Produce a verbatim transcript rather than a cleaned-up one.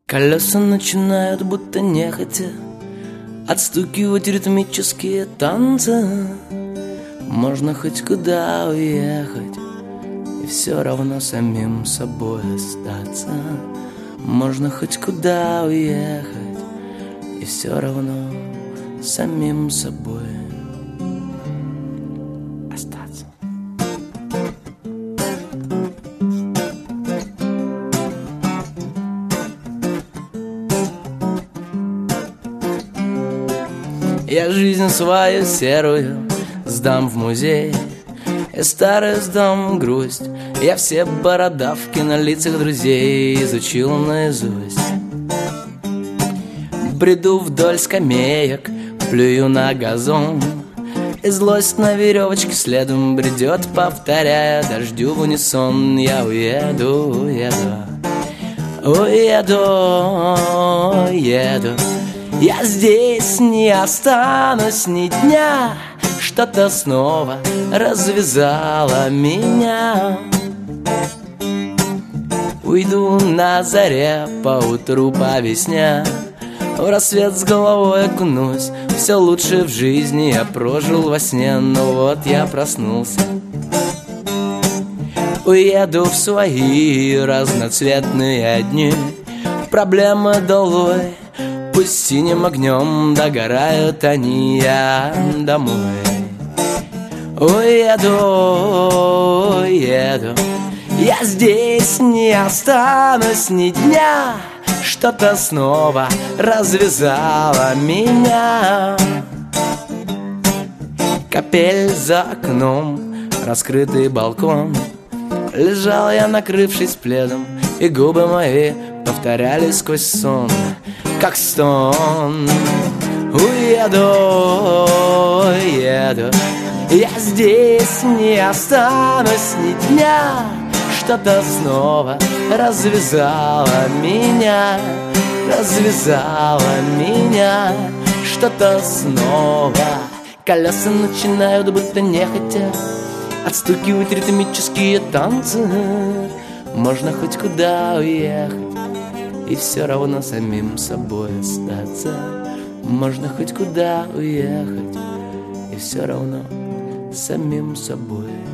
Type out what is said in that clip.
Колеса начинают будто нехотя отстукивать ритмические танцы. Можно хоть куда уехать и все равно самим собой остаться. Можно хоть куда уехать и все равно самим собой остаться. Я жизнь свою серую сдам в музей, и старую сдам грусть. Я все бородавки на лицах друзей изучил наизусть. Бреду вдоль скамеек, плюю на газон, и злость на веревочке следом бредет, повторяя дождю в унисон. Я уеду, уеду, уеду, уеду. Я здесь не останусь ни дня. Что-то снова развязало меня. Уйду на заре, поутру по весне, в рассвет с головой окунусь. Все лучше в жизни я прожил во сне, но вот я проснулся. Уеду в свои разноцветные дни, проблемы долой, пусть синим огнем догорают они. Я домой уеду, уеду. Я здесь не останусь ни дня. Что-то снова развязало меня. Капель за окном, раскрытый балкон. Лежал я, накрывшись пледом, и губы мои повторяли сквозь сон, как стон. Уеду, уеду. Я здесь не останусь ни дня. Что-то снова развязало меня, развязало меня. Что-то снова. Колеса начинают будто нехотя отстукивать ритмические танцы. Можно хоть куда уехать и все равно самим собой остаться. Можно хоть куда уехать и все равно самим собой